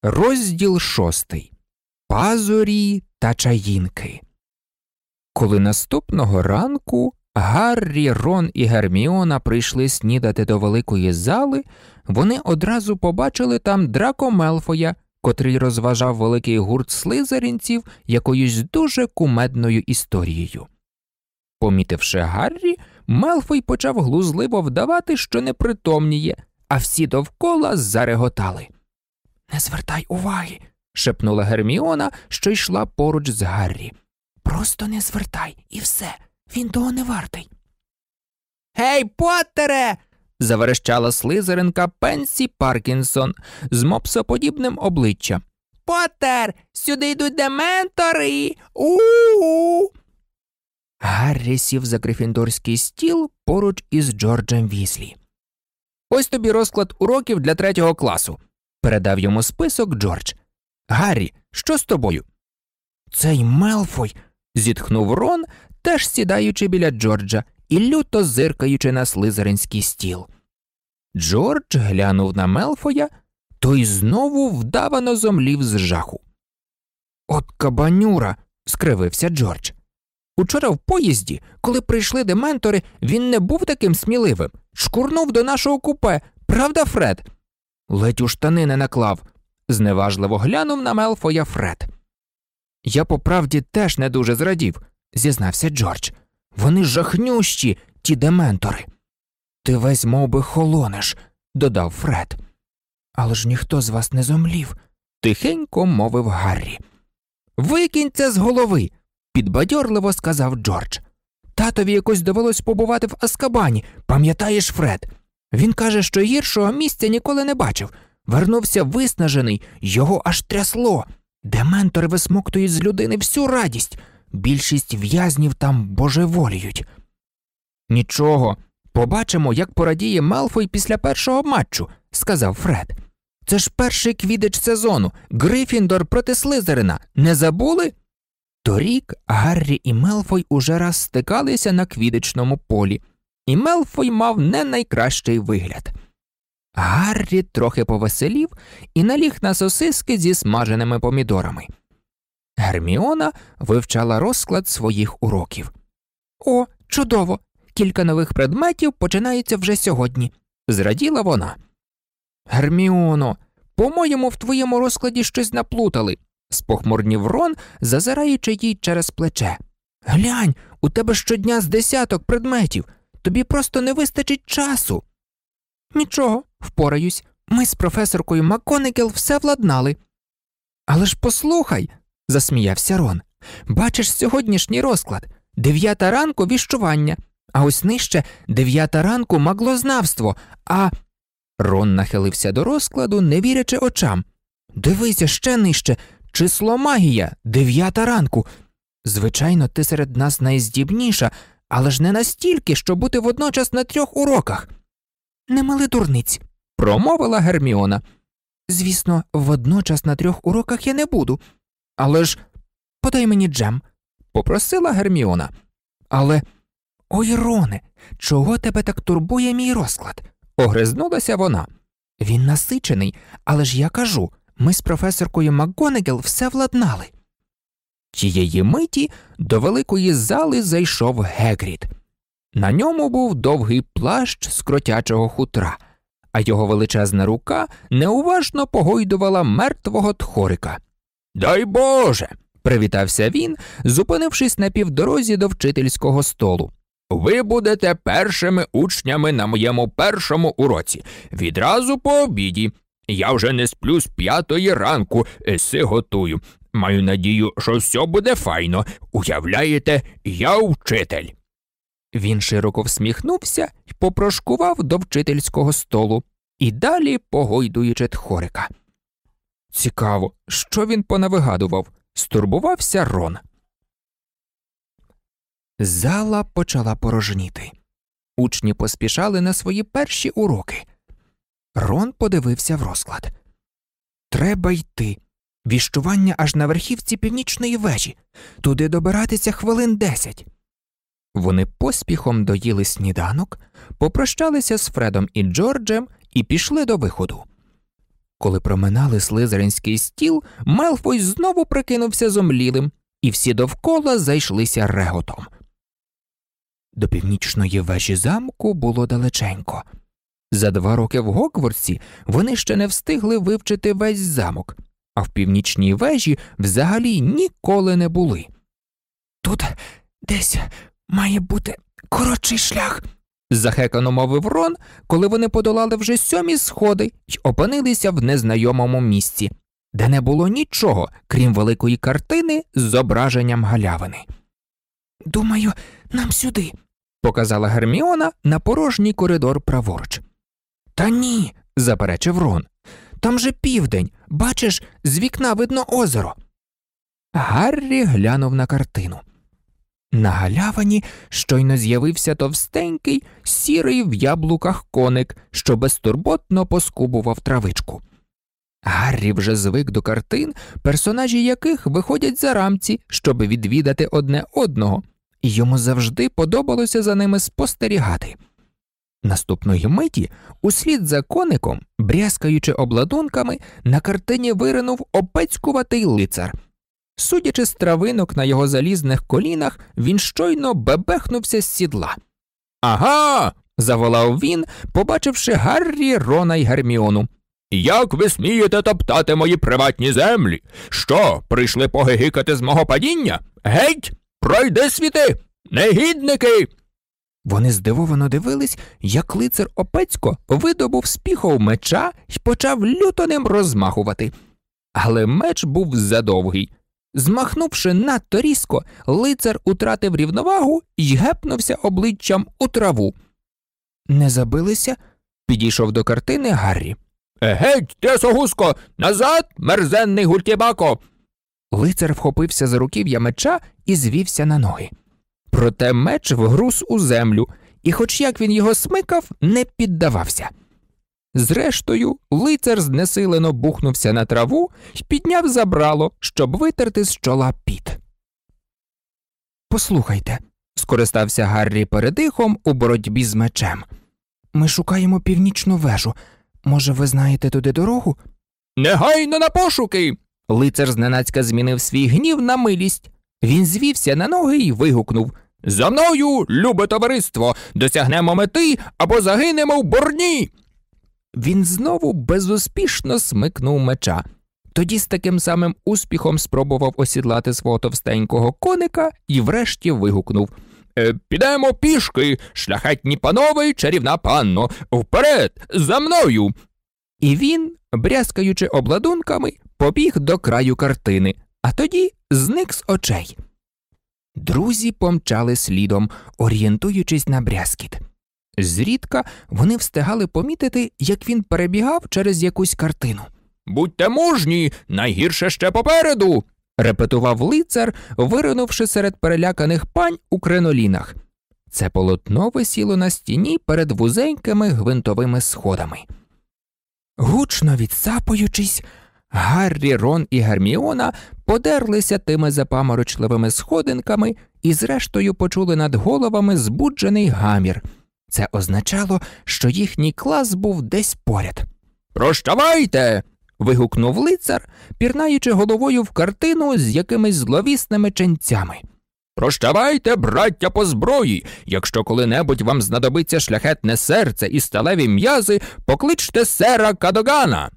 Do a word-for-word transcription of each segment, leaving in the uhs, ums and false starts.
Розділ шостий. Пазурі та чаїнки. Коли наступного ранку Гаррі, Рон і Герміона прийшли снідати до великої зали, вони одразу побачили там Драко Мелфоя, котрий розважав великий гурт слизеринців якоюсь дуже кумедною історією. Помітивши Гаррі, Мелфой почав глузливо вдавати, що непритомніє, а всі довкола зареготали. «Не звертай уваги!» – шепнула Герміона, що йшла поруч з Гаррі. «Просто не звертай, і все, він того не вартий». «Гей, Поттере!» – заверещала слизеринка Пенсі Паркінсон з мопсоподібним обличчям. «Поттер, сюди йдуть дементори! У-у-у!» Гаррі сів за грифіндорський стіл поруч із Джорджем Візлі. «Ось тобі розклад уроків для третього класу», – передав йому список Джордж. «Гаррі, що з тобою?» «Цей Мелфой», – зітхнув Рон, теж сідаючи біля Джорджа і люто зиркаючи на слизеринський стіл. Джордж глянув на Мелфоя, той знову вдавано зомлів з жаху. «От кабанюра», – скривився Джордж. «Учора в поїзді, коли прийшли дементори, він не був таким сміливим. Шкурнув до нашого купе, правда, Фред?» «Ледь у штани не наклав», – зневажливо глянув на Мелфоя Фред. «Я по правді теж не дуже зрадів», – зізнався Джордж. «Вони жахнющі, ті дементори». «Ти весь мов би холонеш», – додав Фред. «Але ж ніхто з вас не зомлів», – тихенько мовив Гаррі. «Викинь це з голови», – підбадьорливо сказав Джордж. «Татові якось довелось побувати в Азкабані, пам'ятаєш, Фред? Він каже, що гіршого місця ніколи не бачив. Вернувся виснажений, його аж трясло. Дементори висмоктують з людини всю радість. Більшість в'язнів там божеволіють». «Нічого, побачимо, як порадіє Мелфой після першого матчу», – сказав Фред. «Це ж перший квіддич сезону, Грифіндор проти Слизерина. Не забули?» Торік Гаррі і Мелфой уже раз стикалися на квіддичному полі, і Мелфой мав не найкращий вигляд. Гаррі трохи повеселів і наліг на сосиски зі смаженими помідорами. Герміона вивчала розклад своїх уроків. «О, чудово! Кілька нових предметів починаються вже сьогодні», – зраділа вона. «Герміоно, по-моєму, в твоєму розкладі щось наплутали», – спохмурнів Рон, зазираючи їй через плече. «Глянь, у тебе щодня з десяток предметів. Тобі просто не вистачить часу». «Нічого, впораюсь. Ми з професоркою МакГонагал все владнали». «Але ж послухай», – засміявся Рон. «Бачиш сьогоднішній розклад. Дев'ята ранку – віщування, а ось нижче дев'ята ранку – маглознавство, а…» Рон нахилився до розкладу, не вірячи очам. «Дивися ще нижче. Число магія, дев'ята ранку. Звичайно, ти серед нас найздібніша, але ж не настільки, щоб бути водночас на трьох уроках». «Не мали дурниць», – промовила Герміона. «Звісно, водночас на трьох уроках я не буду. Але ж подай мені джем», – попросила Герміона. «Але, ой, Роне, чого тебе так турбує мій розклад?» – огризнулася вона. «Він насичений, але ж я кажу, ми з професоркою МакГонагал все владнали». Тієї миті до великої зали зайшов Гегрід. На ньому був довгий плащ з кротячого хутра, а його величезна рука неуважно погойдувала мертвого тхорика. «Дай Боже!» – привітався він, зупинившись на півдорозі до вчительського столу. «Ви будете першими учнями на моєму першому уроці, відразу по обіді. Я вже не сплю з п'ятої ранку, еси готую. Маю надію, що все буде файно. Уявляєте, я вчитель». Він широко всміхнувся і попрошкував до вчительського столу, і далі погойдуючи тхорика. «Цікаво, що він понавигадував?» – стурбувався Рон. Зала почала порожніти. Учні поспішали на свої перші уроки. Рон подивився в розклад. «Треба йти. Віщування аж на верхівці північної вежі. Туди добиратися хвилин десять». Вони поспіхом доїли сніданок, попрощалися з Фредом і Джорджем і пішли до виходу. Коли проминали слизеринський стіл, Мелфой знову прикинувся зомлілим, і всі довкола зайшлися реготом. До північної вежі замку було далеченько. За два роки в Гогвартсі вони ще не встигли вивчити весь замок, а в північній вежі взагалі ніколи не були. «Тут десь має бути коротший шлях», – захекано мовив Рон, коли вони подолали вже сьомі сходи й опинилися в незнайомому місці, де не було нічого, крім великої картини з зображенням галявини. «Думаю, нам сюди», – показала Герміона на порожній коридор праворуч. «Та ні», – заперечив Рон. «Там же південь, бачиш, з вікна видно озеро». Гаррі глянув на картину. На галявині щойно з'явився товстенький, сірий в яблуках коник, що безтурботно поскубував травичку. Гаррі вже звик до картин, персонажі яких виходять за рамці, щоб відвідати одне одного, і йому завжди подобалося за ними спостерігати. Наступної миті, услід за коником, брязкаючи обладунками, на картині виринув опецькуватий лицар. Судячи з травинок на його залізних колінах, він щойно бебехнувся з сідла. «Ага!» – заволав він, побачивши Гаррі, Рона й Герміону. «Як ви смієте топтати мої приватні землі? Що, прийшли погигикати з мого падіння? Геть! Пройди світи! Негідники!» Вони здивовано дивились, як лицар Опецько видобув з піхов меча й почав люто ним розмахувати. Але меч був задовгий. Змахнувши надто різко, лицар утратив рівновагу й гепнувся обличчям у траву. «Не забилися?» – підійшов до картини Гаррі. «Геть, трясогузко! Назад, мерзенний гультібако!» Лицар вхопився за руків'я меча і звівся на ноги. Проте меч вгруз у землю, і хоч як він його смикав, не піддавався. Зрештою, лицар знесилено бухнувся на траву й підняв забрало, щоб витерти з чола піт. «Послухайте», – скористався Гаррі передихом у боротьбі з мечем. «Ми шукаємо північну вежу. Може, ви знаєте туди дорогу?» «Негайно на пошуки!» Лицар зненацька змінив свій гнів на милість. Він звівся на ноги й вигукнув: «За мною, любе товариство! Досягнемо мети або загинемо в борні!» Він знову безуспішно смикнув меча. Тоді з таким самим успіхом спробував осідлати свого товстенького коника і врешті вигукнув: е, «Підемо пішки, шляхетні панове й чарівна панно! Вперед! За мною!» І він, брязкаючи обладунками, побіг до краю картини, а тоді зник з очей. Друзі помчали слідом, орієнтуючись на брязкіт. Зрідка вони встигали помітити, як він перебігав через якусь картину. «Будьте мужні, найгірше ще попереду!» – репетував лицар, виринувши серед переляканих пань у кринолінах. Це полотно висіло на стіні перед вузенькими гвинтовими сходами. Гучно відсапуючись, Гаррі, Рон і Герміона подерлися тими запаморочливими сходинками і зрештою почули над головами збуджений гамір. Це означало, що їхній клас був десь поряд. «Прощавайте!» – вигукнув лицар, пірнаючи головою в картину з якимись зловісними ченцями. «Прощавайте, браття по зброї! Якщо коли-небудь вам знадобиться шляхетне серце і сталеві м'язи, покличте сера Кадогана!»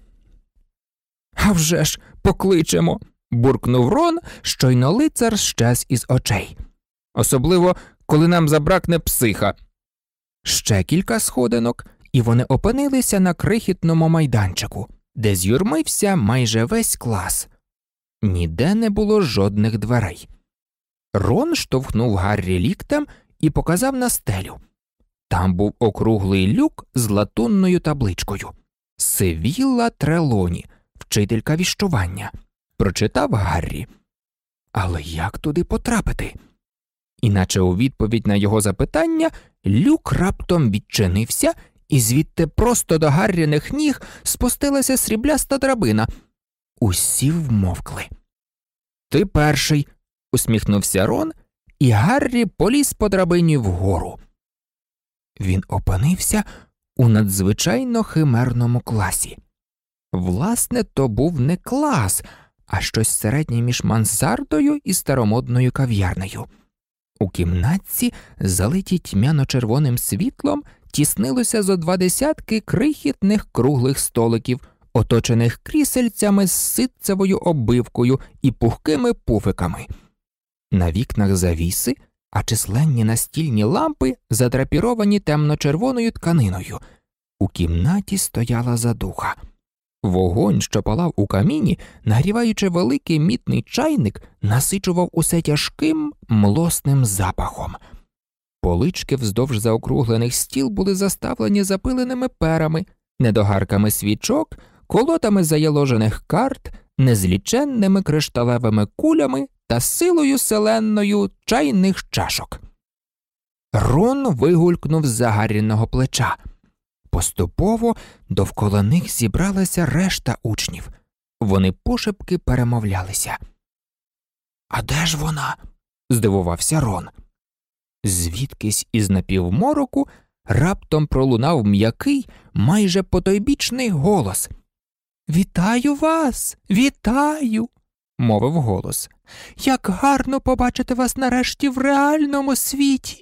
«А вже ж, покличемо!» – буркнув Рон, щойно лицар щез із очей. «Особливо, коли нам забракне психа!» Ще кілька сходинок, і вони опинилися на крихітному майданчику, де з'юрмився майже весь клас. Ніде не було жодних дверей. Рон штовхнув Гаррі ліктем і показав на стелю. Там був округлий люк з латунною табличкою «Севілла Трелоні, вчителька віщування», – прочитав Гаррі. Але як туди потрапити? Іначе у відповідь на його запитання люк раптом відчинився, і звідти просто до Гарріних ніг спустилася срібляста драбина. Усі вмовкли. «Ти перший», – усміхнувся Рон, і Гаррі поліз по драбині вгору. Він опинився у надзвичайно химерному класі. Власне, то був не клас, а щось середнє між мансардою і старомодною кав'ярнею. У кімнатці, залитій тьмяно-червоним світлом, тіснилося зо два десятки крихітних круглих столиків, оточених крісельцями з ситцевою оббивкою і пухкими пуфиками. На вікнах завіси, а численні настільні лампи задрапіровані темно-червоною тканиною. У кімнаті стояла задуха. Вогонь, що палав у каміні, нагріваючи великий мідний чайник, насичував усе тяжким, млосним запахом. Полички вздовж заокруглених стіл були заставлені запиленими перами, недогарками свічок, колодами заяложених карт, незліченними кришталевими кулями та силою селенною чайних чашок. Рон вигулькнув з-за Гарріного плеча. Поступово довкола них зібралася решта учнів. Вони пошепки перемовлялися. «А де ж вона?» – здивувався Рон. Звідкись із напівмороку раптом пролунав м'який, майже потойбічний голос. «Вітаю вас! Вітаю!» – мовив голос. «Як гарно побачити вас нарешті в реальному світі!»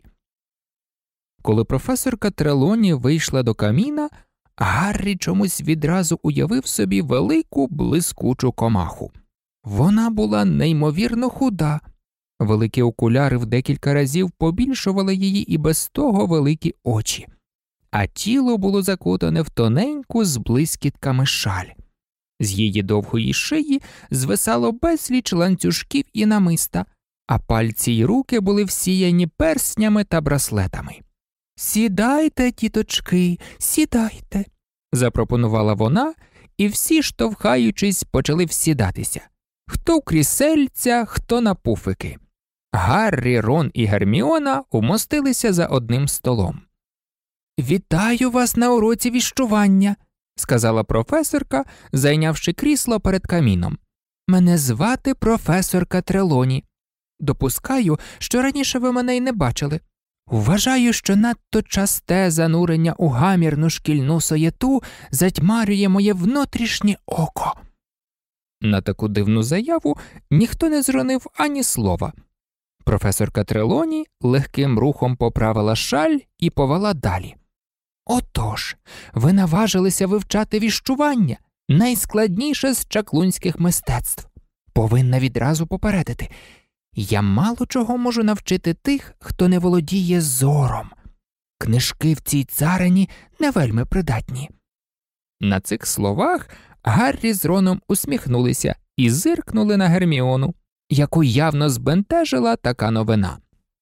Коли професорка Трелоні вийшла до каміна, Гаррі чомусь відразу уявив собі велику блискучу комаху. Вона була неймовірно худа. Великі окуляри в декілька разів побільшували її і без того великі очі, а тіло було закутане в тоненьку з блискітками шаль. З її довгої шиї звисало безліч ланцюжків і намиста, а пальці й руки були всіяні перснями та браслетами. «Сідайте, тіточки, сідайте», – запропонувала вона, і всі, штовхаючись, почали всідатися. Хто в крісельця, хто на пуфики. Гаррі, Рон і Герміона умостилися за одним столом. «Вітаю вас на уроці віщування», – сказала професорка, зайнявши крісло перед каміном. «Мене звати професорка Трелоні. Допускаю, що раніше ви мене й не бачили. Вважаю, що надто часте занурення у гамірну шкільну суєту затьмарює моє внутрішнє око». На таку дивну заяву ніхто не зронив ані слова. Професорка Трелоні легким рухом поправила шаль і повела далі. «Отож, ви наважилися вивчати віщування, найскладніше з чаклунських мистецтв. Повинна відразу попередити. Я мало чого можу навчити тих, хто не володіє зором. Книжки в цій царині не вельми придатні». На цих словах Гаррі з Роном усміхнулися і зиркнули на Герміону, яку явно збентежила така новина.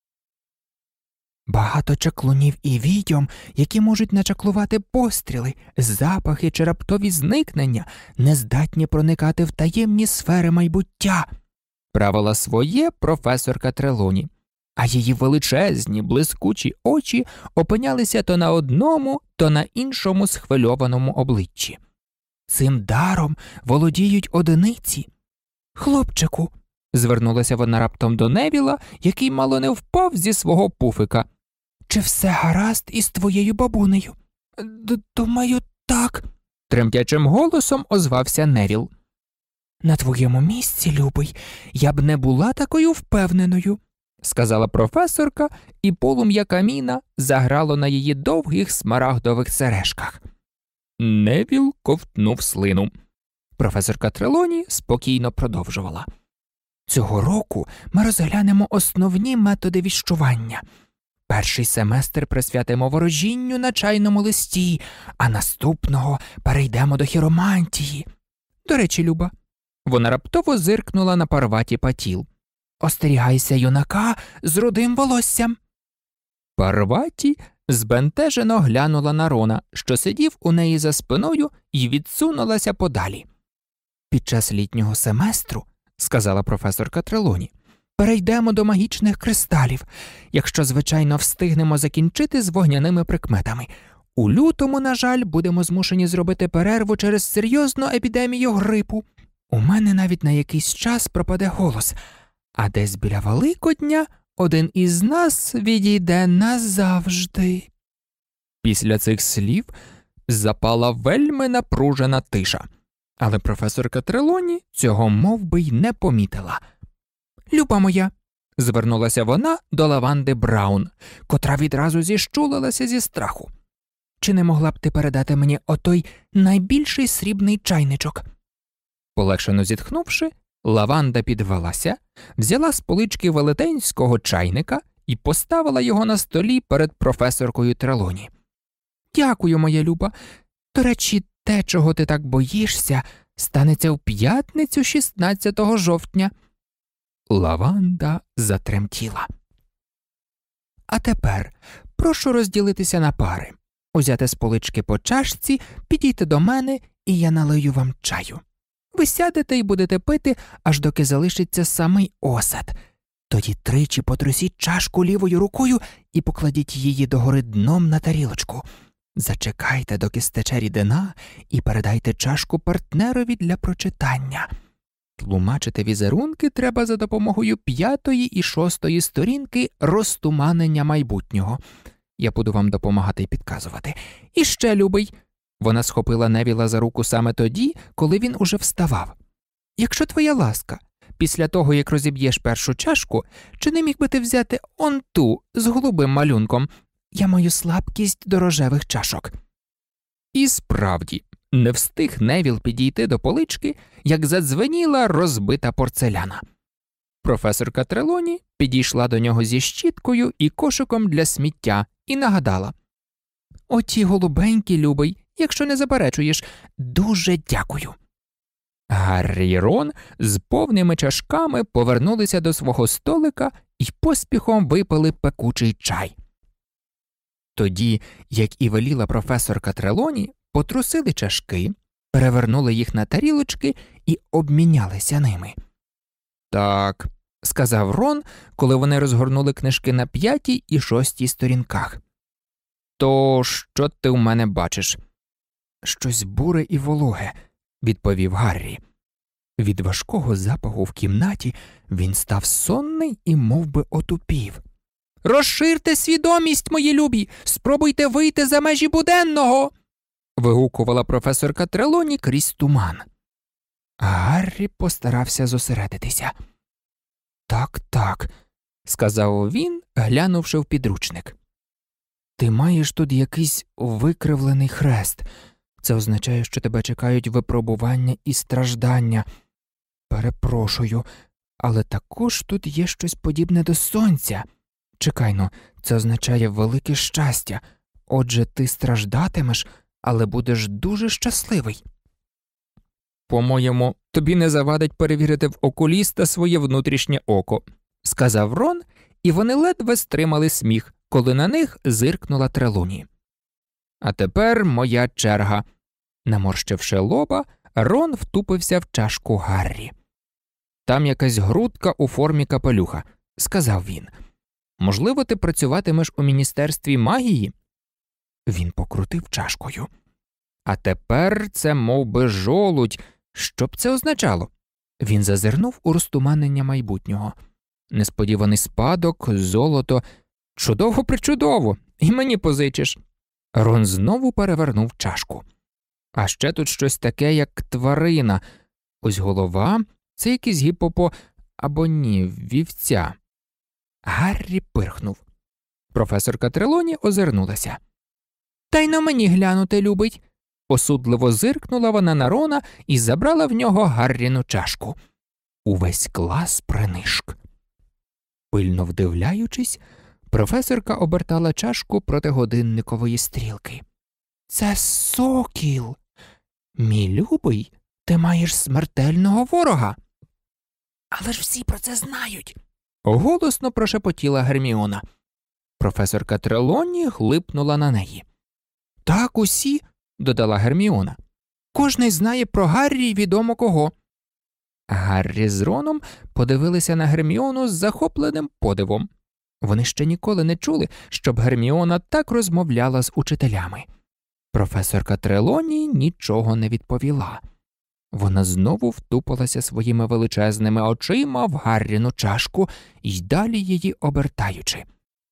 «Багато чаклунів і відьом, які можуть начаклувати постріли, запахи чи раптові зникнення, не здатні проникати в таємні сфери майбуття», – правила своє професорка Трелоні, а її величезні, блискучі очі опинялися то на одному, то на іншому схвильованому обличчі. «Цим даром володіють одиниці. Хлопчику», – звернулася вона раптом до Невіла, який мало не впав зі свого пуфика. «Чи все гаразд із твоєю бабунею?» «Думаю, так», – тремтячим голосом озвався Невіл. «На твоєму місці, любий, я б не була такою впевненою», – сказала професорка, і полум'я каміна заграло на її довгих смарагдових сережках. Невіл ковтнув слину. Професорка Трелоні спокійно продовжувала. «Цього року ми розглянемо основні методи віщування. Перший семестр присвятимо ворожінню на чайному листі, а наступного перейдемо до хіромантії. До речі, Люба», – вона раптово зиркнула на Парваті Патіл, – «остерігайся юнака з рудим волоссям». Парваті збентежено глянула на Рона, що сидів у неї за спиною, і відсунулася подалі. «Під час літнього семестру, – сказала професорка Трелоні, – перейдемо до магічних кристалів, якщо, звичайно, встигнемо закінчити з вогняними прикметами. У лютому, на жаль, будемо змушені зробити перерву через серйозну епідемію грипу. У мене навіть на якийсь час пропаде голос, а десь біля Великодня один із нас відійде назавжди». Після цих слів запала вельми напружена тиша. Але професорка Трелоні цього мов би й не помітила. «Люба моя», – звернулася вона до Лаванди Браун, котра відразу зіщулилася зі страху. «Чи не могла б ти передати мені отой найбільший срібний чайничок?» Полегшено зітхнувши, Лаванда підвелася, взяла з полички велетенського чайника і поставила його на столі перед професоркою Трелоні. «Дякую, моя люба. До речі, те, чого ти так боїшся, станеться в п'ятницю шістнадцятого жовтня». Лаванда затремтіла. «А тепер прошу розділитися на пари. Узяти з полички по чашці, підійти до мене, і я налию вам чаю. Ви сядете і будете пити, аж доки залишиться самий осад. Тоді тричі потрусіть чашку лівою рукою і покладіть її догори дном на тарілочку. Зачекайте, доки стече рідина, і передайте чашку партнерові для прочитання. Тлумачити візерунки треба за допомогою п'ятої і шостої сторінки «Розтуманення майбутнього». Я буду вам допомагати і підказувати. І ще, любий». Вона схопила Невіла за руку саме тоді, коли він уже вставав. «Якщо твоя ласка, після того, як розіб'єш першу чашку, чи не міг би ти взяти он ту з голубим малюнком? Я маю слабкість до рожевих чашок». І справді, не встиг Невіл підійти до полички, як задзвеніла розбита порцеляна. Професорка Трелоні підійшла до нього зі щіткою і кошиком для сміття і нагадала. «Оті голубенькі, любий, якщо не заперечуєш, дуже дякую». Гаррі і Рон з повними чашками повернулися до свого столика і поспіхом випили пекучий чай. Тоді, як і веліла професорка Трелоні, потрусили чашки, перевернули їх на тарілочки і обмінялися ними. «Так», – сказав Рон, коли вони розгорнули книжки на п'ятій і шостій сторінках. «То що ти в мене бачиш?» «Щось буре і вологе», – відповів Гаррі. Від важкого запаху в кімнаті він став сонний і мов би отупів. «Розширте свідомість, мої любі! Спробуйте вийти за межі буденного!» – вигукувала професорка Трелоні крізь туман. Гаррі постарався зосередитися. «Так, так», – сказав він, глянувши в підручник. «Ти маєш тут якийсь викривлений хрест. Це означає, що тебе чекають випробування і страждання. Перепрошую, але також тут є щось подібне до сонця. Чекай-но, це означає велике щастя. Отже, ти страждатимеш, але будеш дуже щасливий». «По-моєму, тобі не завадить перевірити в окуліста своє внутрішнє око», – сказав Рон, і вони ледве стримали сміх, коли на них зиркнула Трелоні. «А тепер моя черга». Наморщивши лоба, Рон втупився в чашку Гаррі. «Там якась грудка у формі капелюха», – сказав він. «Можливо, ти працюватимеш у Міністерстві магії?» Він покрутив чашкою. «А тепер це мов би жолудь. Що б це означало?» Він зазирнув у розтуманення майбутнього. «Несподіваний спадок, золото. Чудово-причудово. І мені позичиш». Рон знову перевернув чашку. «А ще тут щось таке, як тварина. Ось голова, це якийсь гіпопо... або ні, вівця». Гаррі пирхнув. Професорка Трелоні озирнулася. «Дай на мені глянути, любить». Осудливо зиркнула вона на Рона і забрала в нього Гарріну чашку. Увесь клас принишк. Пильно вдивляючись, професорка обертала чашку проти годинникової стрілки. «Це сокіл! Мій любий, ти маєш смертельного ворога!» «Але ж всі про це знають!» – голосно прошепотіла Герміона. Професорка Трелоні глипнула на неї. «Так усі!» – додала Герміона. «Кожний знає про Гаррі й відомо кого». Гаррі з Роном подивилися на Герміону з захопленим подивом. Вони ще ніколи не чули, щоб Герміона так розмовляла з учителями. Професорка Трелоні нічого не відповіла. Вона знову втупилася своїми величезними очима в Гарріну чашку й далі її обертаючи.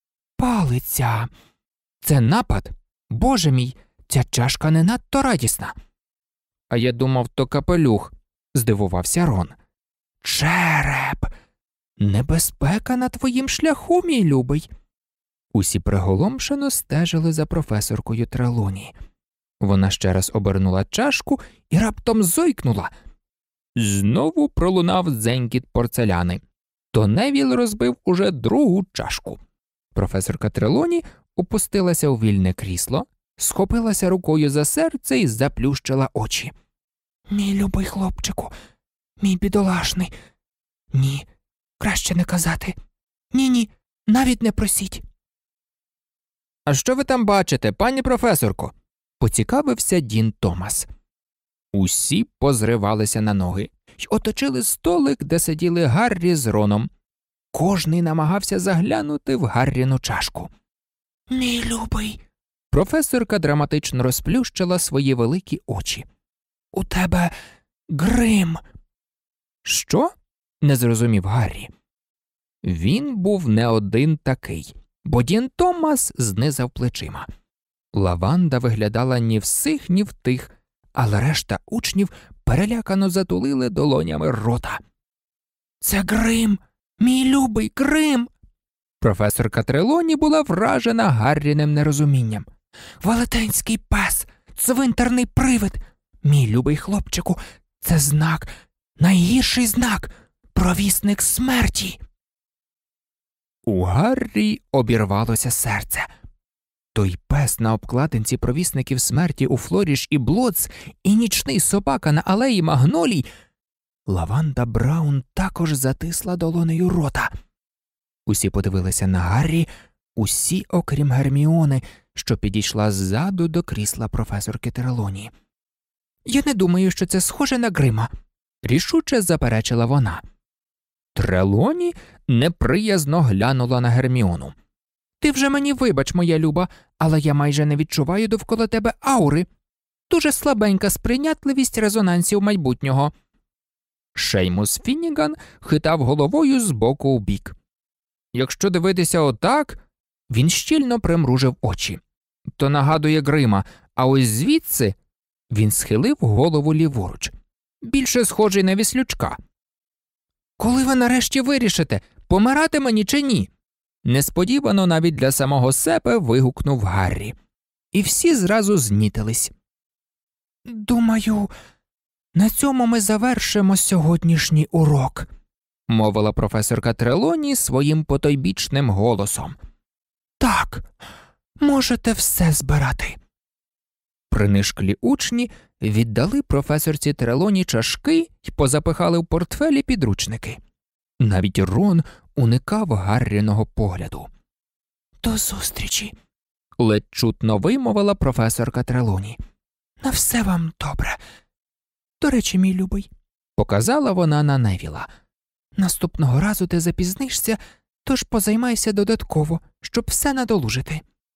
«Палиця! Це напад? Боже мій, ця чашка не надто радісна!» А я думав, то капелюх, здивувався Рон. Череп! Небезпека на твоїм шляху, мій любий. Усі приголомшено стежили за професоркою Трелоні. Вона ще раз обернула чашку і раптом зойкнула. Знову пролунав дзенькіт порцеляни. То Невіл розбив уже другу чашку. Професорка Трелоні опустилася у вільне крісло, схопилася рукою за серце і заплющила очі. «Мій любий хлопчику, мій бідолашний. Ні, краще не казати. Ні-ні, навіть не просіть». «А що ви там бачите, пані професорко?» – поцікавився Дін Томас. Усі позривалися на ноги й оточили столик, де сиділи Гаррі з Роном. Кожний намагався заглянути в Гарріну чашку. «Мій любий!» Професорка драматично розплющила свої великі очі. «У тебе грим!» «Що?» – не зрозумів Гаррі. Він був не один такий, бо Дін Томас знизав плечима. Лаванда виглядала ні в сих, ні в тих, але решта учнів перелякано затулили долонями рота. «Це грим! Мій любий грим!» Професорка Трелоні була вражена Гарріним нерозумінням. «Велетенський пес! Цвинтарний привид! Мій любий хлопчику, це знак, найгірший знак, провісник смерті!» У Гаррі обірвалося серце. Той пес на обкладинці провісників смерті у Флоріш і Блоц і нічний собака на алеї Магнолій. Лаванда Браун також затисла долонею рота. Усі подивилися на Гаррі, усі, окрім Герміони, що підійшла ззаду до крісла професорки Трелоні. «Я не думаю, що це схоже на грима», – рішуче заперечила вона. Трелоні неприязно глянула на Герміону. «Ти вже мені вибач, моя люба, але я майже не відчуваю довкола тебе аури. Дуже слабенька сприйнятливість резонансів майбутнього». Шеймус Фінніган хитав головою з боку в бік. Якщо дивитися отак, він щільно примружив очі. То нагадує грима, а ось звідси він схилив голову ліворуч. Більше схожий на віслючка. «Коли ви нарешті вирішите, помирати мені чи ні?» Несподівано навіть для самого себе вигукнув Гаррі. І всі зразу знітились. «Думаю, на цьому ми завершимо сьогоднішній урок», – мовила професорка Трелоні своїм потойбічним голосом. «Так, можете все збирати». Принишклі учні віддали професорці Трелоні чашки й позапихали в портфелі підручники. Навіть Рон уникав Гарріного погляду. «До зустрічі», – ледь чутно вимовила професорка Трелоні. «На все вам добре. До речі, мій любий», – показала вона на Невіла. «Наступного разу ти запізнишся, тож позаймайся додатково, щоб все надолужити».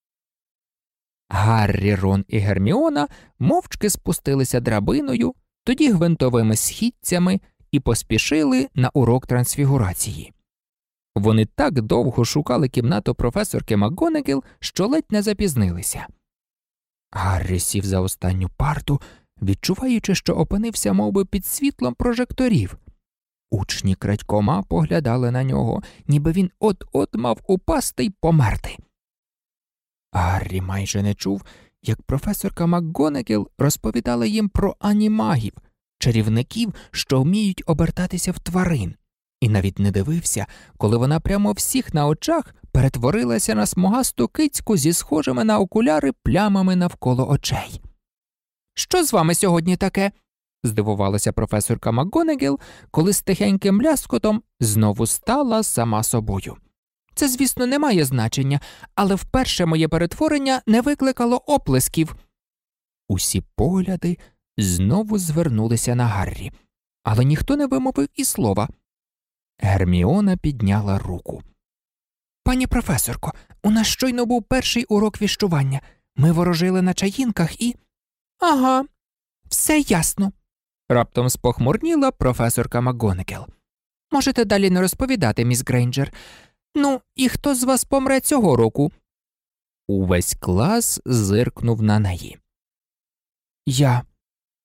Гаррі, Рон і Герміона мовчки спустилися драбиною, тоді гвинтовими східцями і поспішили на урок трансфігурації. Вони так довго шукали кімнату професорки МакГонагал, що ледь не запізнилися. Гаррі сів за останню парту, відчуваючи, що опинився мовби під світлом прожекторів. Учні крадькома поглядали на нього, ніби він от-от мав упасти й померти. Гаррі майже не чув, як професорка МакГонагал розповідала їм про анімагів, чарівників, що вміють обертатися в тварин, і навіть не дивився, коли вона прямо всіх на очах перетворилася на смугасту кицьку зі схожими на окуляри плямами навколо очей. «Що з вами сьогодні таке?» – здивувалася професорка МакГонагал, коли з тихеньким ляскотом знову стала сама собою. «Це, звісно, не має значення, але вперше моє перетворення не викликало оплесків». Усі погляди знову звернулися на Гаррі, але ніхто не вимовив і слова. Герміона підняла руку. «Пані професорко, у нас щойно був перший урок віщування. Ми ворожили на чаїнках і…» «Ага, все ясно», – раптом спохмурніла професорка МакГонагал. «Можете далі не розповідати, міс Грейнджер. Ну, і хто з вас помре цього року?» Увесь клас зиркнув на неї. «Я»,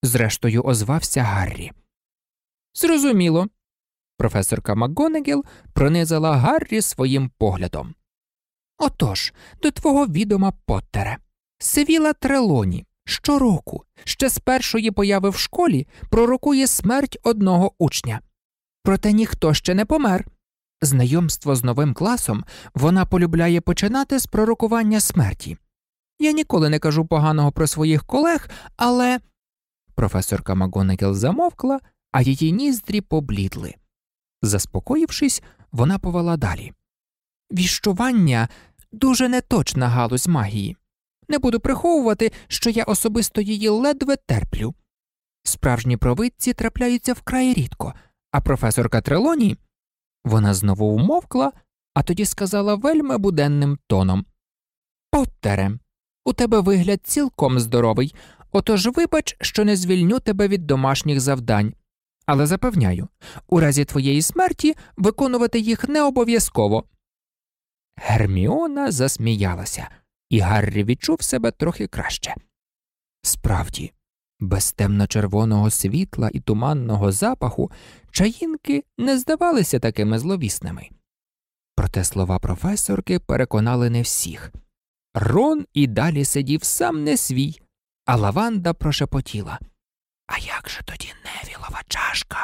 Зрештою озвався Гаррі. Зрозуміло. Професорка МакГонагал пронизала Гаррі своїм поглядом. Отож, до твого відома, Поттере, Севіла Трелоні щороку, ще з першої появи в школі, пророкує смерть одного учня. Проте ніхто ще не помер. Знайомство з новим класом вона полюбляє починати з пророкування смерті. Я ніколи не кажу поганого про своїх колег, але… Професорка МакГонагал замовкла, а її ніздрі поблідли. Заспокоївшись, вона повела далі. Віщування – дуже неточна галузь магії. Не буду приховувати, що я особисто її ледве терплю. Справжні провидці трапляються вкрай рідко, а професорка Трелоні… Вона знову вмовкла, а тоді сказала вельми буденним тоном. Поттере, у тебе вигляд цілком здоровий, отож вибач, що не звільню тебе від домашніх завдань. Але запевняю, у разі твоєї смерті виконувати їх не обов'язково. Герміона засміялася, і Гаррі відчув себе трохи краще. Справді, без темно-червоного світла і туманного запаху чаїнки не здавалися такими зловісними. Проте слова професорки переконали не всіх. Рон і далі сидів сам не свій, а Лаванда прошепотіла. «А як же тоді Невілова чашка?»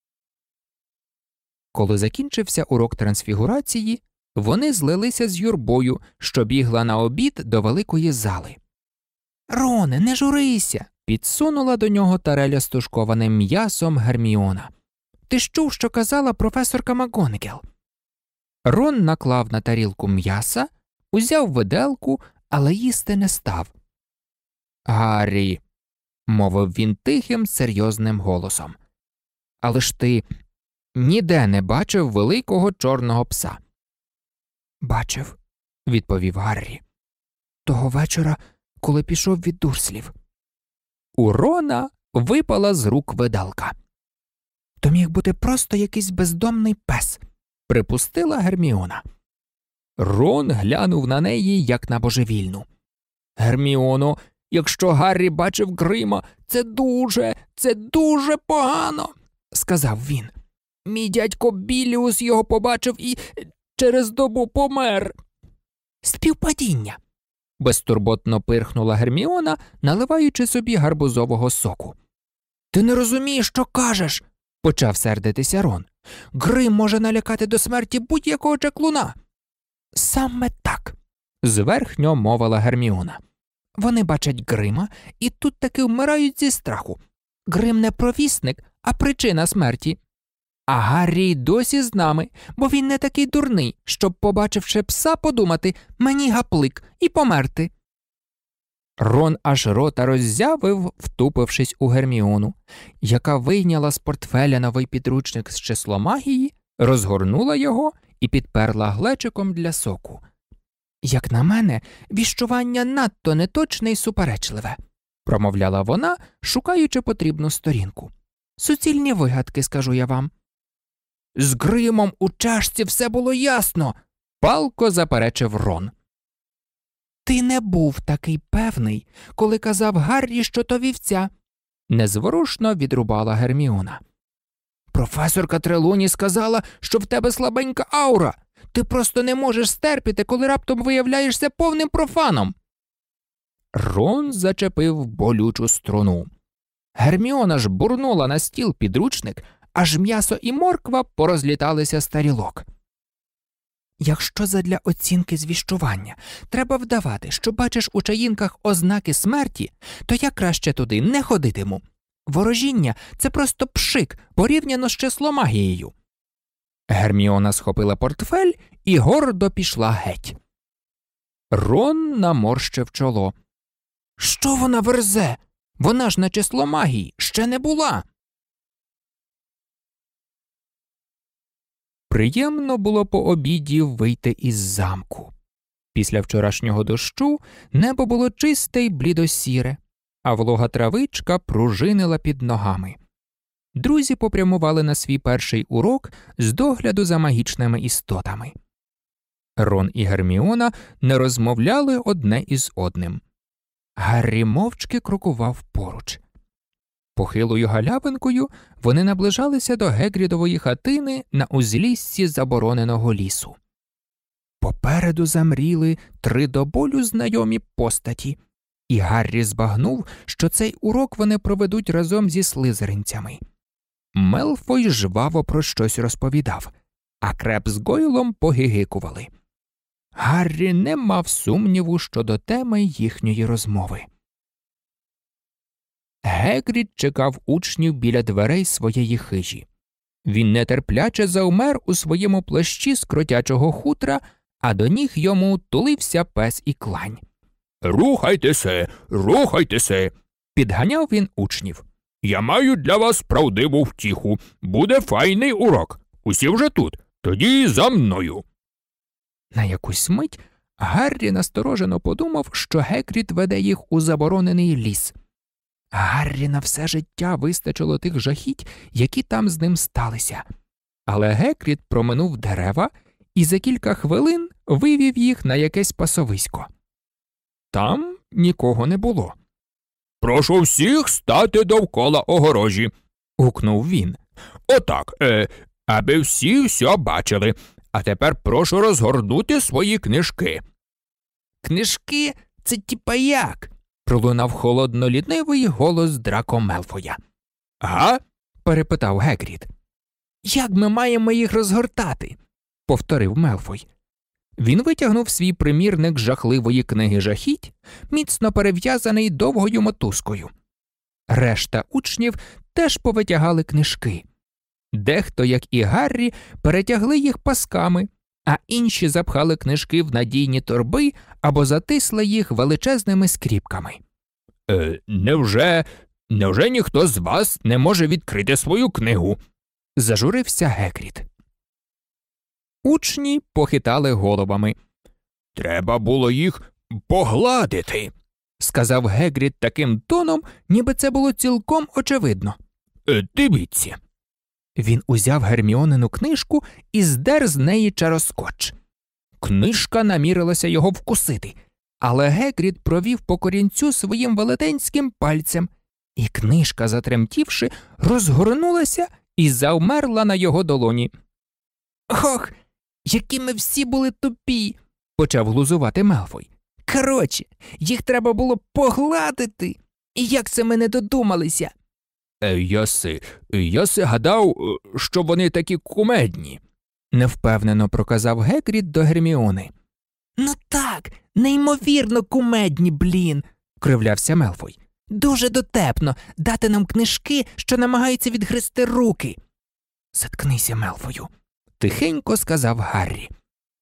Коли закінчився урок трансфігурації, вони злилися з юрбою, що бігла на обід до великої зали. «Роне, не журися!» – підсунула до нього тареля з тушкованим м'ясом Герміона. «Ти ж чув, що казала професорка МакГонагал?» Рон наклав на тарілку м'яса, узяв виделку, але їсти не став. «Гаррі!» – мовив він тихим, серйозним голосом. «Але ж ти ніде не бачив великого чорного пса?» «Бачив», – відповів Гаррі. «Того вечора, коли пішов від Дурслів». У Рона випала з рук виделка. «То міг бути просто якийсь бездомний пес», – припустила Герміона. Рон глянув на неї, як на божевільну. «Герміоно, якщо Гаррі бачив Грима, це дуже, це дуже погано», – сказав він. «Мій дядько Біліус його побачив і через добу помер». «Співпадіння», – безтурботно пирхнула Герміона, наливаючи собі гарбузового соку. «Ти не розумієш, що кажеш», – почав сердитися Рон. «Грим може налякати до смерті будь-якого чаклуна». «Саме так», – зверхньо мовила Герміона. «Вони бачать Грима і тут таки вмирають зі страху. Грим не провісник, а причина смерті. А Гаррі досі з нами, бо він не такий дурний, щоб, побачивши пса, подумати «мені гаплик» і померти». Рон аж рота роззявив, втупившись у Герміону, яка вийняла з портфеля новий підручник з числомагії, розгорнула його і підперла глечиком для соку. «Як на мене, віщування надто неточне й суперечливе», – промовляла вона, шукаючи потрібну сторінку. «Суцільні вигадки, скажу я вам». «З Гримом у чашці все було ясно», – палко заперечив Рон. «Ти не був такий певний, коли казав Гаррі, що то вівця», – незворушно відрубала Герміона. «Професорка Трелоні сказала, що в тебе слабенька аура. Ти просто не можеш стерпіти, коли раптом виявляєшся повним профаном». Рон зачепив болючу струну. Герміона ж бурнула на стіл підручник, аж м'ясо і морква порозліталися з тарілок. «Якщо задля оцінки звіщування треба вдавати, що бачиш у чаїнках ознаки смерті, то я краще туди не ходитиму. Ворожіння – це просто пшик, порівняно з числомагією». Герміона схопила портфель і гордо пішла геть. Рон наморщив чоло. «Що вона верзе? Вона ж на числомагії ще не була». Приємно було по обіді вийти із замку. Після вчорашнього дощу небо було чисте й блідосіре, а волога травичка пружинила під ногами. Друзі попрямували на свій перший урок з догляду за магічними істотами. Рон і Герміона не розмовляли одне із одним. Гаррі мовчки крокував поруч. Похилою галявинкою вони наближалися до Гегрідової хатини на узліссі забороненого лісу. Попереду замріли три до болю знайомі постаті, і Гаррі збагнув, що цей урок вони проведуть разом зі слизеринцями. Мелфой жваво про щось розповідав, а Кребс з Гойлом погигикували. Гаррі не мав сумніву щодо теми їхньої розмови. Гегрід чекав учнів біля дверей своєї хижі. Він нетерпляче завмер у своєму плащі з кротячого хутра, а до ніг йому тулився пес і клань. «Рухайтеся, рухайтеся!» – підганяв він учнів. «Я маю для вас правдиву втіху. Буде файний урок. Усі вже тут. Тоді за мною!» На якусь мить Гаррі насторожено подумав, що Гегрід веде їх у заборонений ліс. Гаррі на все життя вистачило тих жахіть, які там з ним сталися. Але Гегрід проминув дерева і за кілька хвилин вивів їх на якесь пасовисько. Там нікого не було. «Прошу всіх стати довкола огорожі», – гукнув він. «Отак, е, аби всі все бачили. А тепер прошу розгорнути свої книжки». «Книжки? Це тіпа як?» – пролунав холодно-лінивий голос Драко Мелфоя. «Га?» – перепитав Гегрід. «Як ми маємо їх розгортати?» – повторив Мелфой. Він витягнув свій примірник жахливої книги жахіть, міцно перев'язаний довгою мотузкою. Решта учнів теж повитягали книжки. Дехто, як і Гаррі, перетягли їх пасками, а інші запхали книжки в надійні торби або затисли їх величезними скріпками. Е, невже, невже ніхто з вас не може відкрити свою книгу? – зажурився Гегрід. Учні похитали головами. «Треба було їх погладити», – сказав Гегрід таким тоном, ніби це було цілком очевидно. Е, «Дивіться». Він узяв Герміонину книжку і здер з неї чароскоч. Книжка намірилася його вкусити, але Гегрід провів по корінцю своїм велетенським пальцем, і книжка, затремтівши, розгорнулася і завмерла на його долоні. «Ох, які ми всі були тупі!» – почав глузувати Мелфой. «Коротше, їх треба було погладити! І як це ми не додумалися?» Е, я си, я си гадав, що вони такі кумедні», – невпевнено проказав Гегрід до Герміони. «Ну так, неймовірно кумедні, блін!» – кривлявся Мелфой. «Дуже дотепно дати нам книжки, що намагаються відгризти руки!» «Заткнися, Мелфою!» – тихенько сказав Гаррі.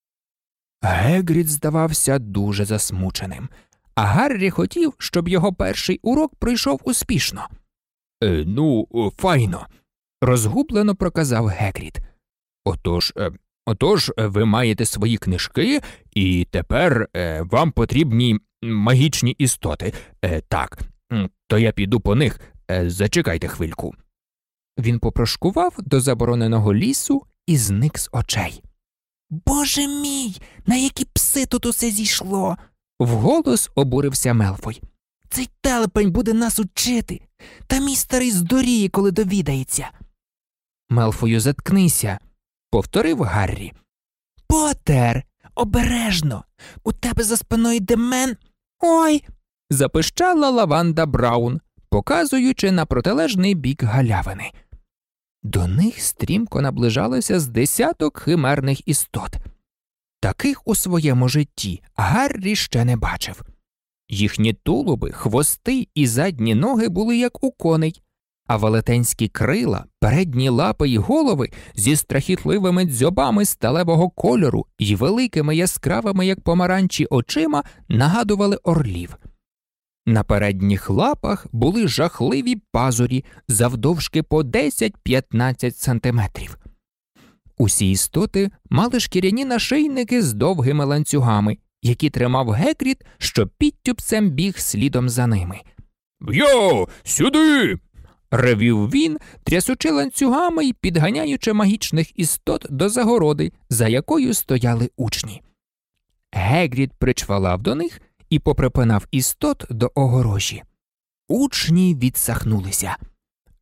Гегрід здавався дуже засмученим, а Гаррі хотів, щоб його перший урок пройшов успішно. Е, «Ну, файно», – розгублено проказав Гегрід. Отож, е, отож, ви маєте свої книжки, і тепер е, вам потрібні магічні істоти. Е, так, то я піду по них. Е, зачекайте хвильку». Він попрошкував до забороненого лісу і зник з очей. «Боже мій, на які пси тут усе зійшло!» – вголос обурився Мелфой. «Цей телепень буде нас учити, та мій старий здоріє, коли довідається». «Мелфою, заткнися», – повторив Гаррі. «Поттер, обережно, у тебе за спиною демен...» «Ой!» – запищала Лаванда Браун, показуючи на протилежний бік галявини. До них стрімко наближалося з десяток химерних істот. Таких у своєму житті Гаррі ще не бачив. Їхні тулуби, хвости і задні ноги були як у коней, а велетенські крила, передні лапи й голови зі страхітливими дзьобами сталевого кольору й великими яскравими, як помаранчі, очима нагадували орлів. На передніх лапах були жахливі пазурі завдовжки по десять-п'ятнадцять сантиметрів. Усі істоти мали шкіряні нашийники з довгими ланцюгами, які тримав Гегрід, що підтюпцем біг слідом за ними. «Йо, сюди!» – ревів він, трясучи ланцюгами й підганяючи магічних істот до загороди, за якою стояли учні. Гегрід причвалав до них і поприпинав істот до огорожі. Учні відсахнулися.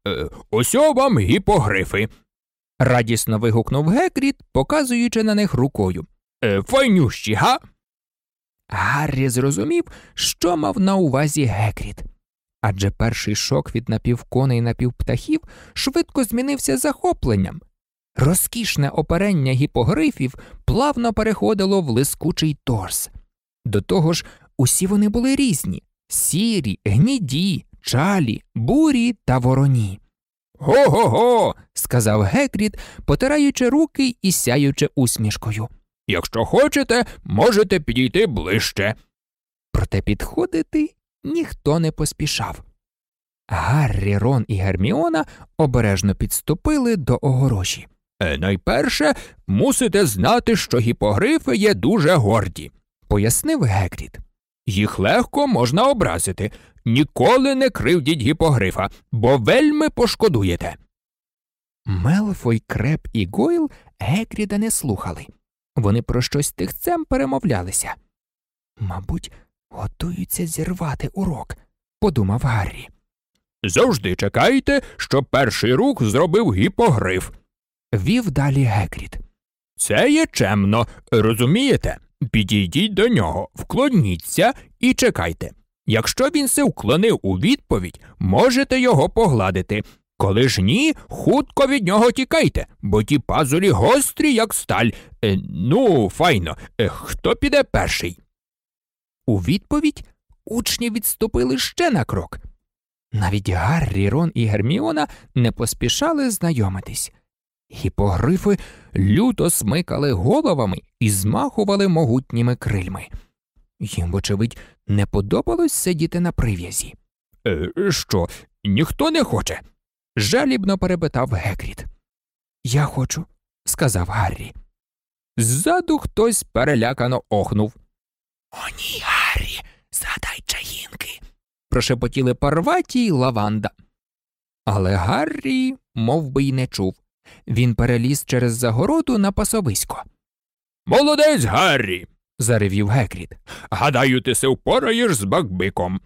Е, Осьо вам гіпогрифи. Радісно вигукнув Гекріт, показуючи на них рукою. Е, Файнющі, га? Гаррі зрозумів, що мав на увазі Гекріт. Адже перший шок від напівконей і напівптахів швидко змінився захопленням. Розкішне оперення гіпогрифів плавно переходило в лискучий торс. До того ж, усі вони були різні – сірі, гніді, чалі, бурі та вороні. «Го-го-го!» – сказав Гекріт, потираючи руки і сяючи усмішкою. «Якщо хочете, можете підійти ближче». Проте підходити ніхто не поспішав. Гаррі, Рон і Герміона обережно підступили до огорожі. Е, «Найперше, мусите знати, що гіпогрифи є дуже горді», – пояснив Гекріт. «Їх легко можна образити. Ніколи не кривдіть гіпогрифа, бо вельми пошкодуєте». Мелфой, Креб і Гойл Гекріда не слухали. Вони про щось тихцем перемовлялися. «Мабуть, готуються зірвати урок», – подумав Гаррі. «Завжди чекайте, щоб перший рух зробив гіпогриф», – вів далі Гекріт. «Це є чемно, розумієте? Підійдіть до нього, вклоніться і чекайте. Якщо він се вклонив у відповідь, можете його погладити. Коли ж ні, хутко від нього тікайте, бо ті пазурі гострі, як сталь. Е, ну, файно, е, хто піде перший?» У відповідь учні відступили ще на крок. Навіть Гаррі, Рон і Герміона не поспішали знайомитись. Гіпогрифи люто смикали головами і змахували могутніми крильми. Їм, вочевидь, не подобалось сидіти на прив'язі. Е, «Що, ніхто не хоче?» – жалібно перепитав Гекріт. «Я хочу», – сказав Гаррі. Ззаду хтось перелякано охнув. «О ні, Гаррі, згадай чаїнки», – прошепотіли Парваті й Лаванда. Але Гаррі мов би й не чув. Він переліз через загороду на пасовисько. «Молодець, Гаррі!» – заревів Гекріт. «Гадаю, ти се впораєш з Бакбиком».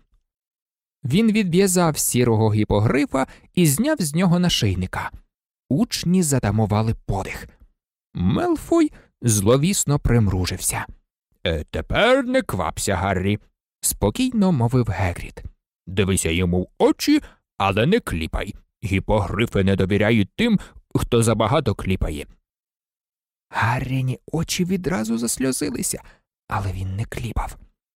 Він відв'язав сірого гіпогрифа і зняв з нього нашийника. Учні затамували подих. Мелфой зловісно примружився. Е, «Тепер не квапся, Гаррі», – спокійно мовив Гекріт. «Дивися йому в очі, але не кліпай. Гіпогрифи не довіряють тим, хто забагато кліпає». Гарріні очі відразу засльозилися, але він не кліпав.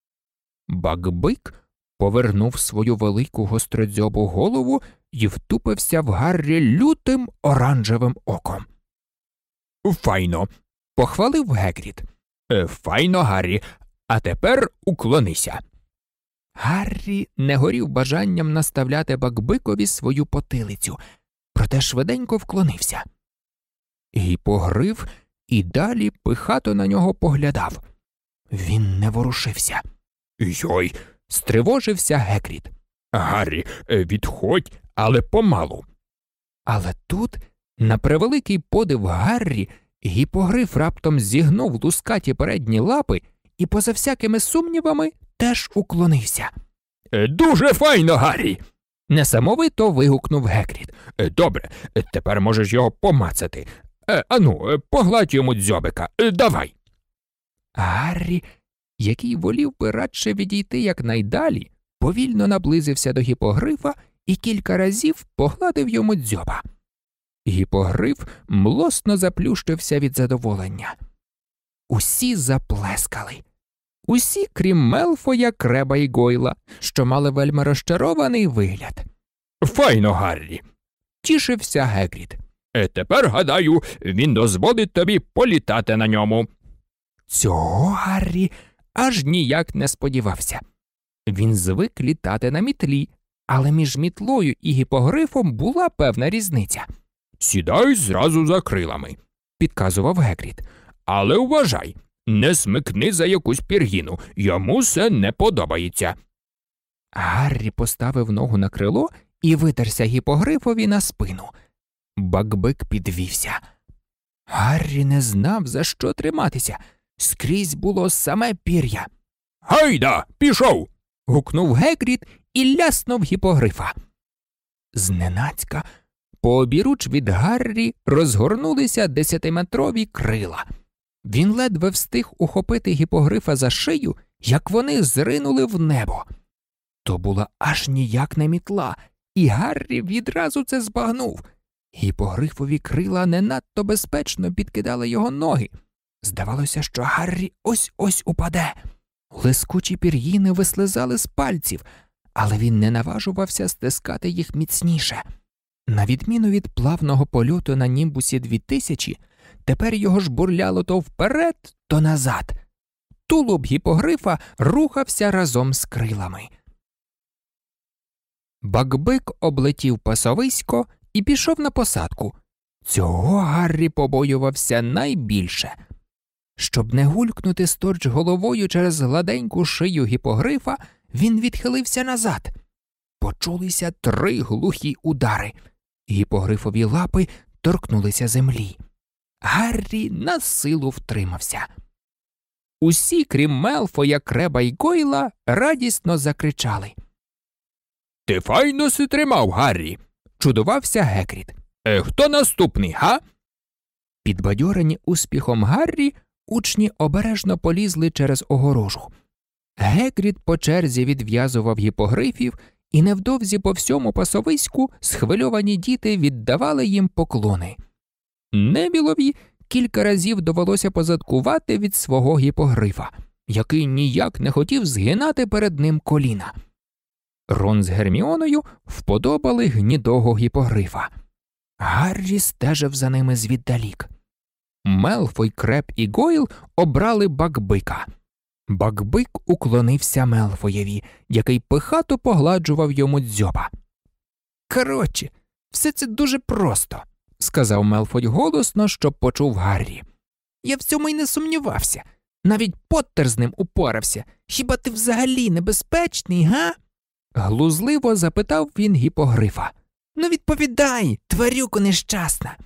Бакбик повернув свою велику гостродзьобу голову і втупився в Гаррі лютим оранжевим оком. «Файно», – похвалив Гекріт. Е, «Файно, Гаррі, а тепер уклонися». Гаррі не горів бажанням наставляти Бакбикові свою потилицю, проте швиденько вклонився. Гіпогриф і далі пихато на нього поглядав. Він не ворушився. «Йой!» – стривожився Гекріт. «Гаррі, відходь, але помалу». Але тут, на превеликий подив Гаррі, гіпогриф раптом зігнув лускаті передні лапи і, поза всякими сумнівами, теж уклонився. «Дуже файно, Гаррі!» – несамовито вигукнув Гекріт. «Добре, тепер можеш його помацати. Ану, погладь йому дзьобика, давай». Гаррі, який волів би радше відійти якнайдалі, повільно наблизився до гіпогрифа і кілька разів погладив йому дзьоба. Гіпогриф млосно заплющився від задоволення. Усі заплескали. Усі, крім Мелфоя, Креба і Гойла, що мали вельми розчарований вигляд. «Файно, Гаррі!» – тішився Гекріт. «Тепер, гадаю, він дозволить тобі політати на ньому». Цього Гаррі аж ніяк не сподівався. Він звик літати на мітлі, але між мітлою і гіпогрифом була певна різниця. «Сідай зразу за крилами», – підказував Гекріт. «Але вважай, не смикни за якусь пір'їну, йому це не подобається». Гаррі поставив ногу на крило і витерся гіпогрифові на спину. Бакбик підвівся. Гаррі не знав, за що триматися. Скрізь було саме пір'я. «Гайда, пішов!» – гукнув Гекріт і ляснув гіпогрифа. Зненацька пообіруч від Гаррі розгорнулися десятиметрові крила. Він ледве встиг ухопити гіпогрифа за шию, як вони зринули в небо. То була аж ніяк не мітла, і Гаррі відразу це збагнув. Гіпогрифові крила не надто безпечно підкидали його ноги. Здавалося, що Гаррі ось-ось упаде. Лискучі пір'їни вислизали з пальців, але він не наважувався стискати їх міцніше. На відміну від плавного польоту на Німбусі дві тисячі, тепер його жбурляло то вперед, то назад. Тулуб гіпогрифа рухався разом з крилами. Бак-бик облетів пасовисько і пішов на посадку. Цього Гаррі побоювався найбільше. Щоб не гулькнути сторч головою через гладеньку шию гіпогрифа, він відхилився назад. Почулися три глухі удари. Гіпогрифові лапи торкнулися землі. Гаррі на силу втримався. Усі, крім Мелфоя, Креба й Гойла, радісно закричали. «Ти файно си тримав, Гаррі!» – чудувався Гекрід. Е, «Хто наступний, га?» Підбадьорені успіхом Гаррі, учні обережно полізли через огорожу. Гекрід по черзі відв'язував гіпогрифів, і невдовзі по всьому пасовиську схвильовані діти віддавали їм поклони. Невілові кілька разів довелося позадкувати від свого гіпогрифа, який ніяк не хотів згинати перед ним коліна. Рон з Герміоною вподобали гнідого гіпогрифа. Гаррі стежив за ними звіддалік. Мелфой, Креб і Гойл обрали Бак-бика. Бак-бик уклонився Мелфоєві, який пихато погладжував йому дзьоба. «Коротше, все це дуже просто», – сказав Мелфой голосно, щоб почув Гаррі. «Я в цьому й не сумнівався. Навіть Поттер з ним упорався. Хіба ти взагалі небезпечний, га?» Глузливо запитав він гіпогрифа. «Ну відповідай, тварюко нещасна!»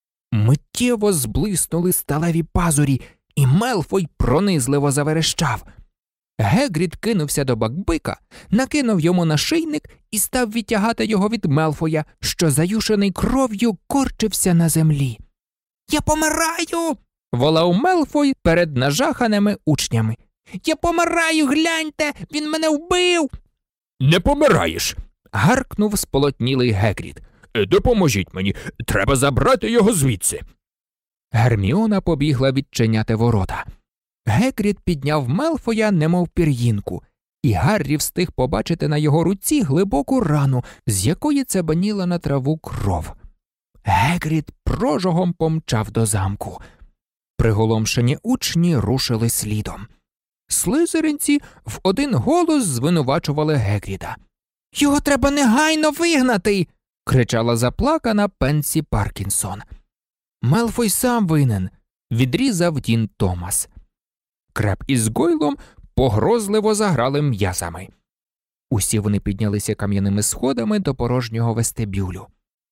Миттєво зблиснули сталеві пазурі, і Мелфой пронизливо заверещав. Гегрід кинувся до Бак-бика, накинув йому нашийник і став відтягати його від Мелфоя, що, заюшений кров'ю, корчився на землі. «Я помираю!» – волав Мелфой перед нажаханими учнями. «Я помираю, гляньте! Він мене вбив!» «Не помираєш!» – гаркнув сполотнілий Гегрід. «Допоможіть мені! Треба забрати його звідси!» Герміона побігла відчиняти ворота. Гекрід підняв Мелфоя, немов пір'їнку, і Гаррі встиг побачити на його руці глибоку рану, з якої цебаніла на траву кров. Гекрід прожогом помчав до замку. Приголомшені учні рушили слідом. Слизеринці в один голос звинувачували Гекріда. «Його треба негайно вигнати!» – кричала заплакана Пенсі Паркінсон. «Мелфой сам винен», – відрізав Дін Томас. Креб із Гойлом погрозливо заграли м'язами. Усі вони піднялися кам'яними сходами до порожнього вестибюлю.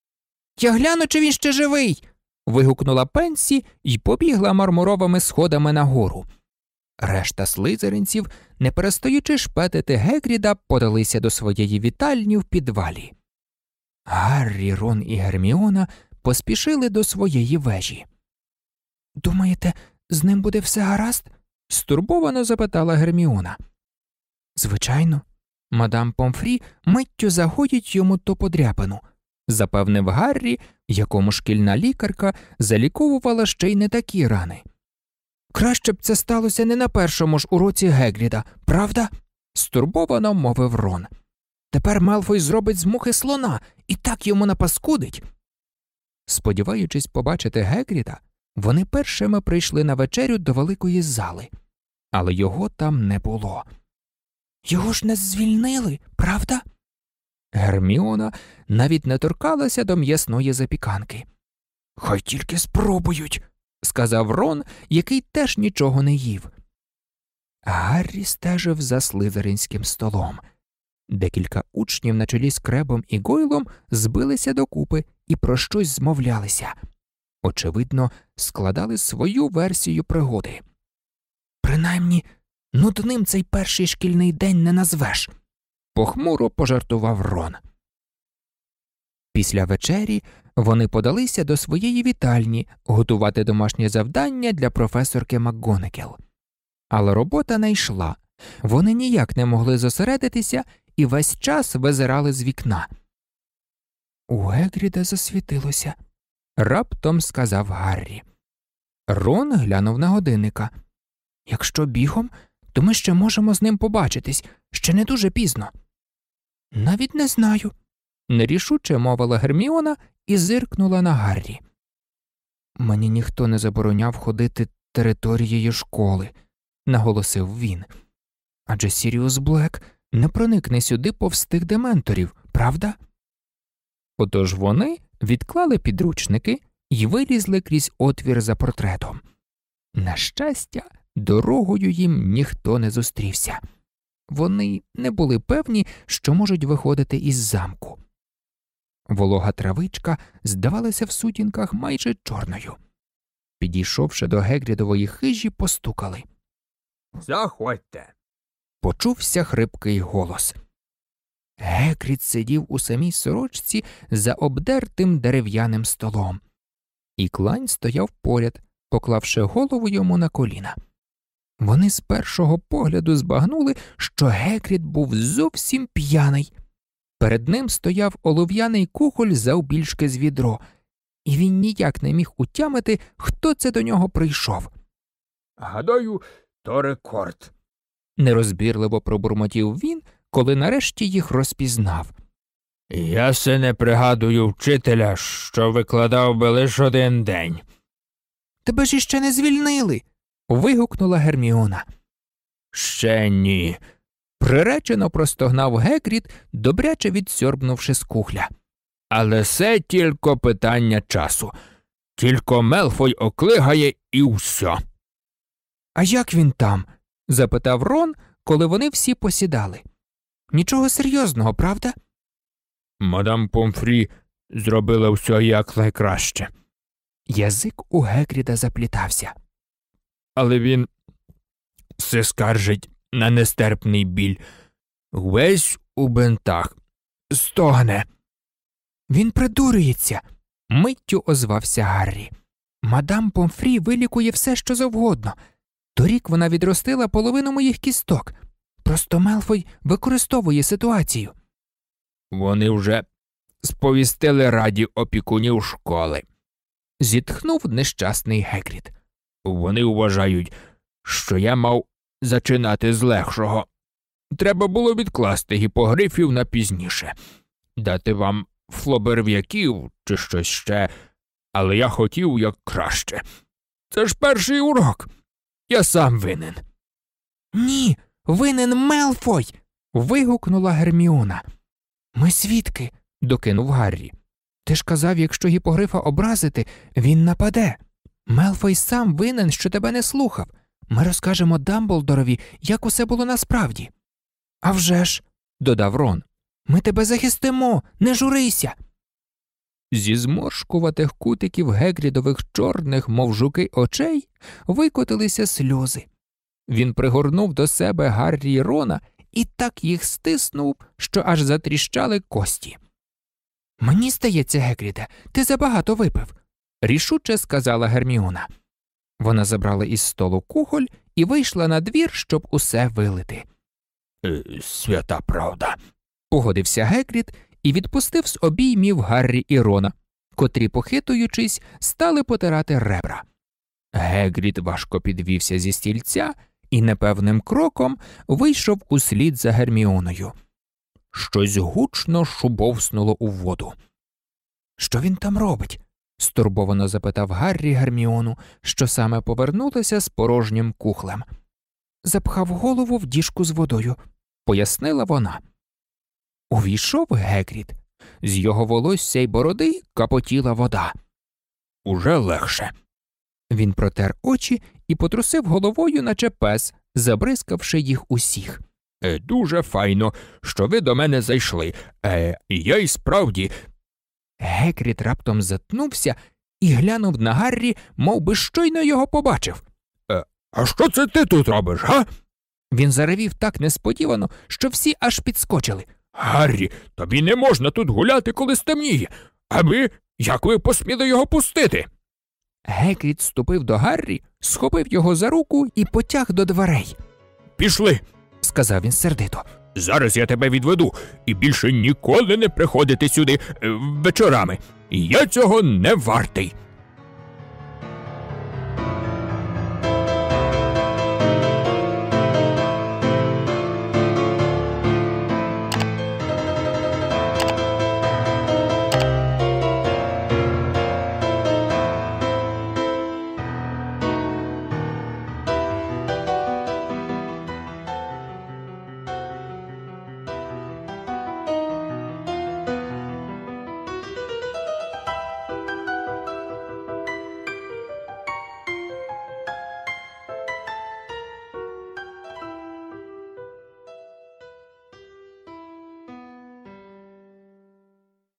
«Я гляну, чи він ще живий!» – вигукнула Пенсі і побігла мармуровими сходами нагору. Решта слизеринців, не перестаючи шпетити Гекріда, подалися до своєї вітальні в підвалі. Гаррі, Рон і Герміона поспішили до своєї вежі. «Думаєте, з ним буде все гаразд?» – стурбовано запитала Герміона. «Звичайно, мадам Помфрі миттю загоїть йому ту подряпину», – запевнив Гаррі, якому шкільна лікарка заліковувала ще й не такі рани. «Краще б це сталося не на першому ж уроці Гегріда, правда?» – стурбовано мовив Рон. «Тепер Мелфой зробить з мухи слона і так йому напаскудить». Сподіваючись побачити Гегріда, вони першими прийшли на вечерю до великої зали, але його там не було. «Його ж не звільнили, правда?» Герміона навіть не торкалася до м'ясної запіканки. «Хай тільки спробують», – сказав Рон, який теж нічого не їв. Гаррі стежив за слизеринським столом. Декілька учнів на чолі з Кребом і Гойлом збилися докупи і про щось змовлялися. Очевидно, складали свою версію пригоди. «Принаймні, нудним цей перший шкільний день не назвеш», – похмуро пожартував Рон. Після вечері вони подалися до своєї вітальні готувати домашнє завдання для професорки МакГонагал. Але робота не йшла. Вони ніяк не могли зосередитися і весь час визирали з вікна. У Гегріда засвітилося, раптом сказав Гаррі. Рон глянув на годинника. Якщо бігом, то ми ще можемо з ним побачитись, ще не дуже пізно. Навіть не знаю, нерішуче мовила Герміона і зиркнула на Гаррі. Мені ніхто не забороняв ходити територією школи, наголосив він. Адже Сіріус Блек не проникне сюди повз тих дементорів, правда? Отож вони відклали підручники і вилізли крізь отвір за портретом. На щастя, дорогою їм ніхто не зустрівся. Вони не були певні, що можуть виходити із замку. Волога травичка здавалася в сутінках майже чорною. Підійшовши до Гегрідової хижі, постукали. «Заходьте!» Почувся хрипкий голос. Гегрід сидів у самій сорочці за обдертим дерев'яним столом. І Клайн стояв поряд, поклавши голову йому на коліна. Вони з першого погляду збагнули, що Гегрід був зовсім п'яний. Перед ним стояв олов'яний кухоль завбільшки з відро, і він ніяк не міг утямити, хто це до нього прийшов. «Гадаю, то рекорд», – нерозбірливо пробурмотів він, коли нарешті їх розпізнав. «Я се не пригадую вчителя, що викладав би лише один день». «Тебе ж іще не звільнили!» – вигукнула Герміона. «Ще ні», – приречено простогнав Гегрід, добряче відсьорбнувши з кухля. «Але це тільки питання часу. Тільки Мелфой оклигає і все». «А як він там?» – запитав Рон, коли вони всі посідали. «Нічого серйозного, правда?» «Мадам Помфрі зробила все як найкраще». Язик у Гегріда заплітався. «Але він се скаржить на нестерпний біль. Весь у бинтах. Стогне». «Він придурюється», – миттю озвався Гаррі. «Мадам Помфрі вилікує все, що завгодно. Торік вона відростила половину моїх кісток. Просто Мелфой використовує ситуацію». «Вони вже сповістили раді опікунів школи», – зітхнув нещасний Гегрід. «Вони вважають, що я мав зачинати з легшого. Треба було відкласти гіпогрифів на пізніше, дати вам флоберв'яків чи щось ще, але я хотів як краще. Це ж перший урок. Я сам винен». «Ні, винен Мелфой!» – вигукнула Герміона. «Ми свідки», – докинув Гаррі. «Ти ж казав, якщо гіпогрифа образити, він нападе. Мелфой сам винен, що тебе не слухав. Ми розкажемо Дамблдорові, як усе було насправді». «А вже ж», – додав Рон, – «ми тебе захистимо, не журися». Зі зморшкуватих кутиків Гегрідових чорних, мов жуки, очей викотилися сльози. Він пригорнув до себе Гаррі й Рона і так їх стиснув, що аж затріщали кості. «Мені здається, Гегріде, ти забагато випив», – рішуче сказала Герміона. Вона забрала із столу кухоль і вийшла на двір, щоб усе вилити. Е, «Свята правда», – погодився Гегрід і відпустив з обіймів Гаррі і Рона, котрі, похитуючись, стали потирати ребра. Гегрід важко підвівся зі стільця і непевним кроком вийшов услід за Герміоною. Щось гучно шубовснуло у воду. «Що він там робить?» – стурбовано запитав Гаррі Герміону, що саме повернулася з порожнім кухлем. «Запхав голову в діжку з водою», – пояснила вона. Увійшов Гегрід. З його волосся й бороди капотіла вода. «Уже легше». Він протер очі і потрусив головою, наче пес, забризкавши їх усіх. Е, «Дуже файно, що ви до мене зайшли. Е, я й справді…» Гегрід раптом затнувся і глянув на Гаррі, мов би щойно його побачив. Е, «А що це ти тут робиш, га?» Він заревів так несподівано, що всі аж підскочили. Гаррі, тобі не можна тут гуляти, коли стемніє. А ви, як ви посміли його пустити? Гекрід ступив до Гаррі, схопив його за руку і потяг до дверей. Пішли, Сказав він сердито. зараз я тебе відведу і більше ніколи не приходити сюди е, вечорами. Я цього не вартий.